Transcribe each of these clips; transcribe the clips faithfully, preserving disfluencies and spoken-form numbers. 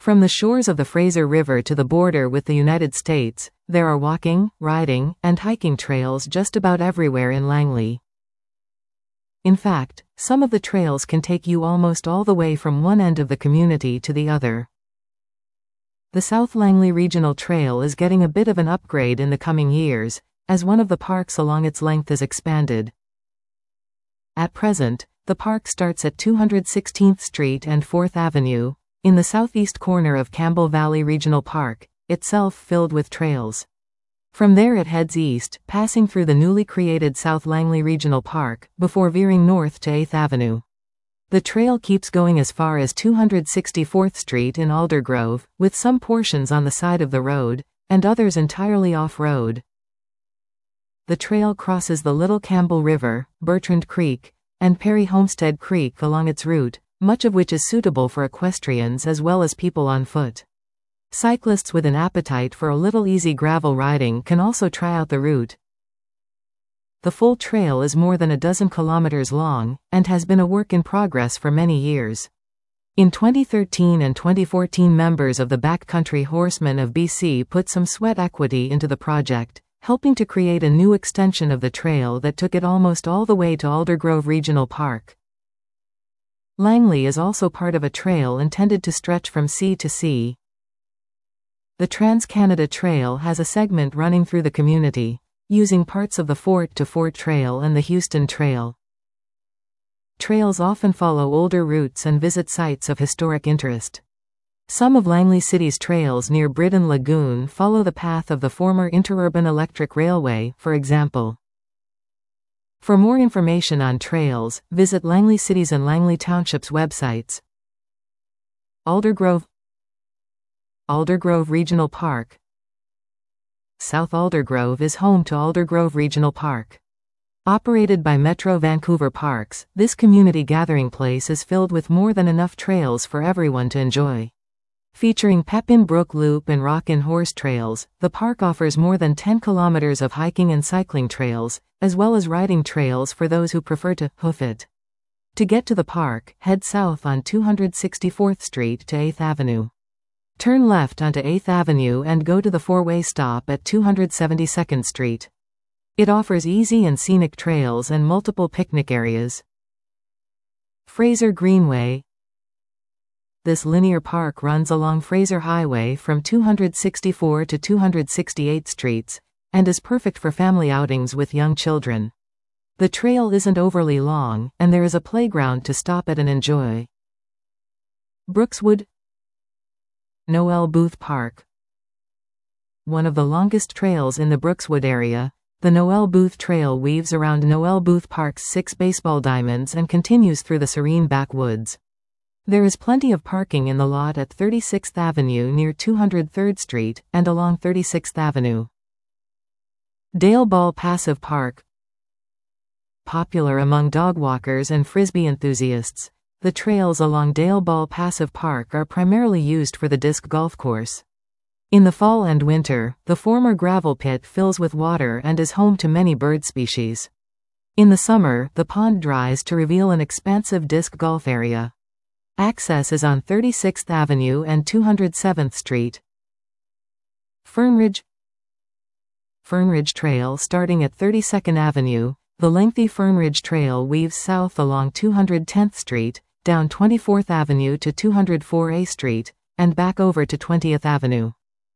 From the shores of the Fraser River to the border with the United States, there are walking, riding, and hiking trails just about everywhere in Langley. In fact, some of the trails can take you almost all the way from one end of the community to the other. The South Langley Regional Trail is getting a bit of an upgrade in the coming years, as one of the parks along its length is expanded. At present, the park starts at two hundred sixteenth Street and fourth Avenue, in the southeast corner of Campbell Valley Regional Park, itself filled with trails. From there it heads east, passing through the newly created South Langley Regional Park, before veering north to eighth Avenue. The trail keeps going as far as two hundred sixty-fourth Street in Aldergrove, with some portions on the side of the road, and others entirely off-road. The trail crosses the Little Campbell River, Bertrand Creek, and Perry Homestead Creek along its route, much of which is suitable for equestrians as well as people on foot. Cyclists with an appetite for a little easy gravel riding can also try out the route. The full trail is more than a dozen kilometers long, and has been a work in progress for many years. In twenty thirteen and twenty fourteen, members of the Backcountry Horsemen of B C put some sweat equity into the project, helping to create a new extension of the trail that took it almost all the way to Aldergrove Regional Park. Langley is also part of a trail intended to stretch from sea to sea. The Trans-Canada Trail has a segment running through the community, using parts of the Fort to Fort Trail and the Houston Trail. Trails often follow older routes and visit sites of historic interest. Some of Langley City's trails near Britton Lagoon follow the path of the former Interurban Electric Railway, for example. For more information on trails, visit Langley City's and Langley Township's websites. Aldergrove, Aldergrove Regional Park. South Aldergrove is home to Aldergrove Regional Park. Operated by Metro Vancouver Parks, this community gathering place is filled with more than enough trails for everyone to enjoy. Featuring Pepin Brook Loop and Rockin' Horse trails, the park offers more than ten kilometers of hiking and cycling trails, as well as riding trails for those who prefer to hoof it. To get to the park, head south on two hundred sixty-fourth Street to eighth Avenue. Turn left onto eighth Avenue and go to the four-way stop at two hundred seventy-second Street. It offers easy and scenic trails and multiple picnic areas. Fraser Greenway. This linear park runs along Fraser Highway from two hundred sixty-four to two hundred sixty-eight Streets, and is perfect for family outings with young children. The trail isn't overly long, and there is a playground to stop at and enjoy. Brookswood, Noel Booth Park. One of the longest trails in the Brookswood area, the Noel Booth Trail weaves around Noel Booth Park's six baseball diamonds and continues through the serene backwoods. There is plenty of parking in the lot at thirty-sixth Avenue near two hundred third Street, and along thirty-sixth Avenue. Dale Ball Passive Park. Popular among dog walkers and frisbee enthusiasts, the trails along Dale Ball Passive Park are primarily used for the disc golf course. In the fall and winter, the former gravel pit fills with water and is home to many bird species. In the summer, the pond dries to reveal an expansive disc golf area. Access is on thirty-sixth Avenue and two hundred seventh Street. Fernridge. Fernridge Trail. Starting at thirty-second Avenue, the lengthy Fernridge Trail weaves south along two hundred tenth Street, down twenty-fourth Avenue to two hundred four A Street, and back over to twentieth Avenue.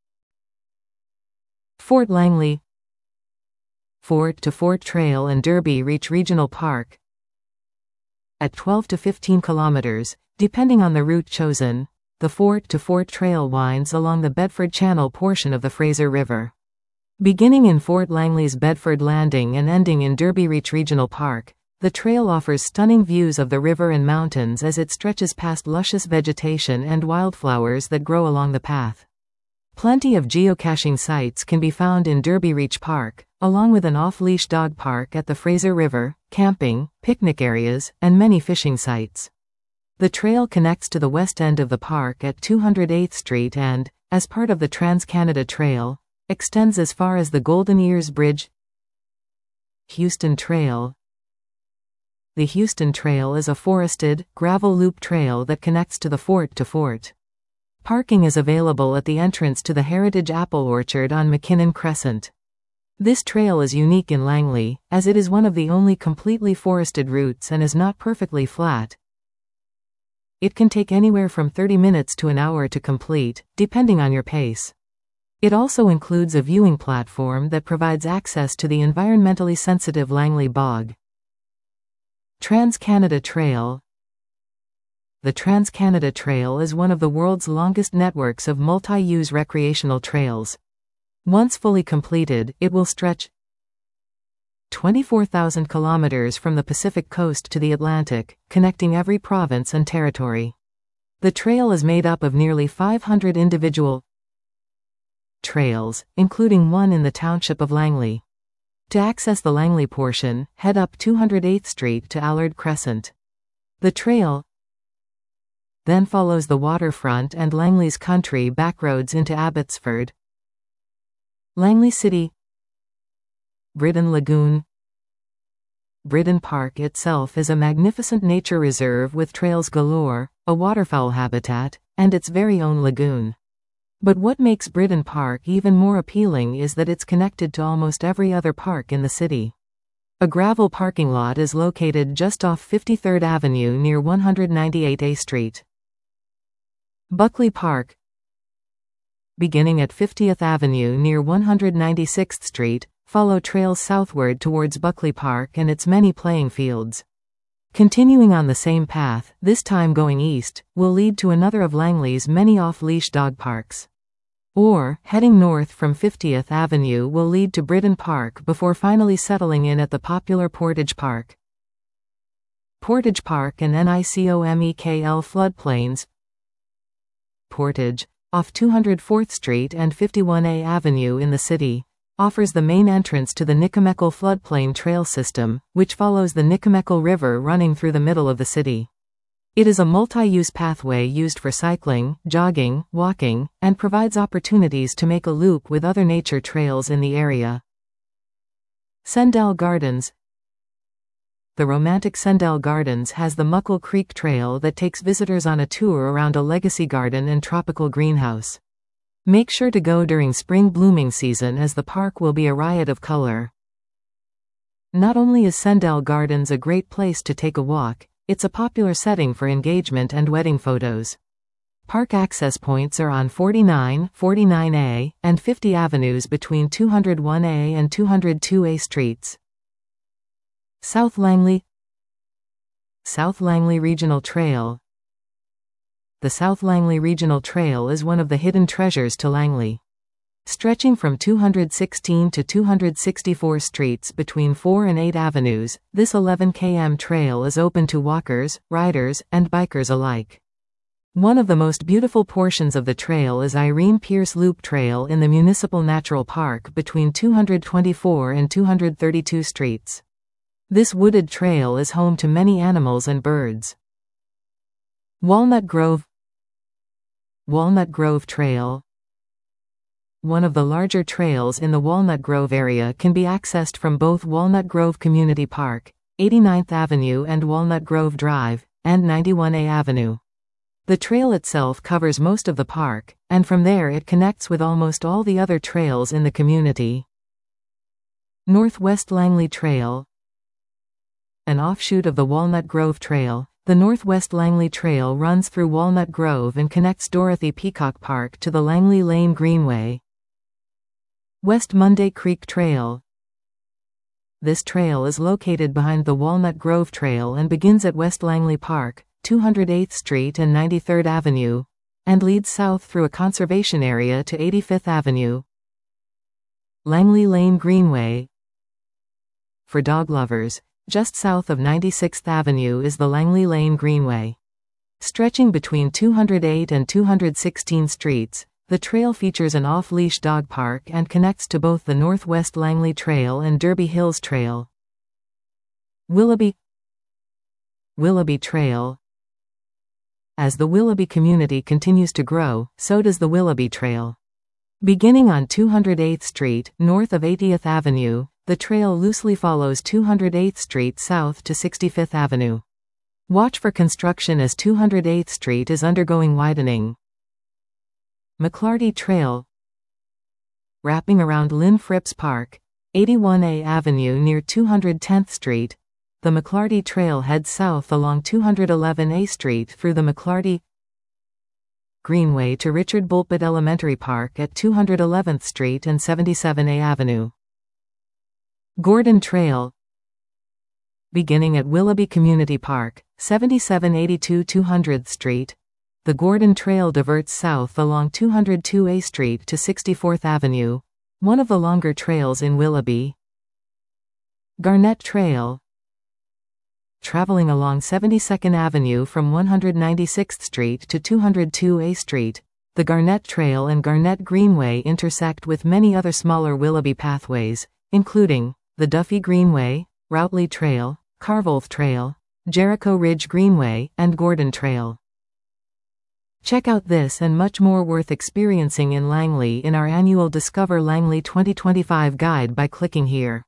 Fort Langley. Fort to Fort Trail and Derby Reach Regional Park. At twelve to fifteen kilometers, depending on the route chosen, the Fort to Fort Trail winds along the Bedford Channel portion of the Fraser River. Beginning in Fort Langley's Bedford Landing and ending in Derby Reach Regional Park, the trail offers stunning views of the river and mountains as it stretches past luscious vegetation and wildflowers that grow along the path. Plenty of geocaching sites can be found in Derby Reach Park, along with an off-leash dog park at the Fraser River, camping, picnic areas, and many fishing sites. The trail connects to the west end of the park at two hundred eighth Street and, as part of the Trans-Canada Trail, extends as far as the Golden Ears Bridge. Houston Trail. The Houston Trail is a forested, gravel loop trail that connects to the Fort to Fort. Parking is available at the entrance to the Heritage Apple Orchard on McKinnon Crescent. This trail is unique in Langley, as it is one of the only completely forested routes and is not perfectly flat. It can take anywhere from thirty minutes to an hour to complete, depending on your pace. It also includes a viewing platform that provides access to the environmentally sensitive Langley Bog. Trans-Canada Trail. The Trans-Canada Trail is one of the world's longest networks of multi-use recreational trails. Once fully completed, it will stretch twenty-four thousand kilometers from the Pacific coast to the Atlantic, connecting every province and territory. The trail is made up of nearly five hundred individual trails, including one in the township of Langley. To access the Langley portion, head up two hundred eighth Street to Allard Crescent. The trail then follows the waterfront and Langley's country backroads into Abbotsford, Langley City, Bridden Lagoon. Bridden Park itself is a magnificent nature reserve with trails galore, a waterfowl habitat, and its very own lagoon. But what makes Bridden Park even more appealing is that it's connected to almost every other park in the city. A gravel parking lot is located just off fifty-third Avenue near one ninety-eight A Street. Buckley Park. Beginning at fiftieth Avenue near one ninety-sixth Street, follow trails southward towards Buckley Park and its many playing fields. Continuing on the same path, this time going east, will lead to another of Langley's many off-leash dog parks. Or, heading north from fiftieth Avenue will lead to Bridden Park before finally settling in at the popular Portage Park. Portage Park and NICOMEKL floodplains. Portage, off two hundred fourth Street and fifty-one A Avenue in the city, offers the main entrance to the Nicomeckle floodplain trail system, which follows the Nicomeckle River running through the middle of the city. It is a multi-use pathway used for cycling, jogging, walking, and provides opportunities to make a loop with other nature trails in the area. Sendell Gardens. The romantic Sendell Gardens has the Muckle Creek Trail that takes visitors on a tour around a legacy garden and tropical greenhouse. Make sure to go during spring blooming season as the park will be a riot of color. Not only is Sendell Gardens a great place to take a walk, it's a popular setting for engagement and wedding photos. Park access points are on forty-nine, forty-nine A, and fifty avenues between two oh one A and two oh two A streets. South Langley. South Langley Regional Trail. The South Langley Regional Trail is one of the hidden treasures to Langley. Stretching from two hundred sixteen to two hundred sixty-four streets between four and eight avenues, this eleven kilometer trail is open to walkers, riders, and bikers alike. One of the most beautiful portions of the trail is Irene Pierce Loop Trail in the Municipal Natural Park between two hundred twenty-four and two hundred thirty-two streets. This wooded trail is home to many animals and birds. Walnut Grove. Walnut Grove Trail. One of the larger trails in the Walnut Grove area can be accessed from both Walnut Grove Community Park, eighty-ninth Avenue and Walnut Grove Drive, and ninety-one A Avenue. The trail itself covers most of the park, and from there it connects with almost all the other trails in the community. Northwest Langley Trail. An offshoot of the Walnut Grove Trail, the Northwest Langley Trail runs through Walnut Grove and connects Dorothy Peacock Park to the Langley Lane Greenway. West Monday Creek Trail. This trail is located behind the Walnut Grove Trail and begins at West Langley Park, two hundred eighth Street and ninety-third Avenue, and leads south through a conservation area to eighty-fifth Avenue. Langley Lane Greenway. For dog lovers, just south of ninety-sixth Avenue is the Langley Lane Greenway. Stretching between two hundred eight and two hundred sixteen streets, the trail features an off-leash dog park and connects to both the Northwest Langley Trail and Derby Hills Trail. Willoughby. Willoughby Trail. As the Willoughby community continues to grow, so does the Willoughby Trail. Beginning on two hundred eighth Street, north of eightieth Avenue, the trail loosely follows two hundred eighth Street south to sixty-fifth Avenue. Watch for construction as two hundred eighth Street is undergoing widening. McClarty Trail. Wrapping around Lynn Fripps Park, eighty-one A Avenue near two hundred tenth Street, the McClarty Trail heads south along two hundred eleven A Street through the McClarty Greenway to Richard Bulpett Elementary Park at two hundred eleventh Street and seventy-seven A Avenue. Gordon Trail. Beginning at Willoughby Community Park, seventy-seven eighty-two two hundredth Street, the Gordon Trail diverts south along two hundred two A Street to sixty-fourth Avenue, one of the longer trails in Willoughby. Garnett Trail. Traveling along seventy-second Avenue from one hundred ninety-sixth Street to two hundred two A Street, the Garnett Trail and Garnett Greenway intersect with many other smaller Willoughby pathways, including the Duffy Greenway, Routley Trail, Carvolth Trail, Jericho Ridge Greenway, and Gordon Trail. Check out this and much more worth experiencing in Langley in our annual Discover Langley twenty twenty-five guide by clicking here.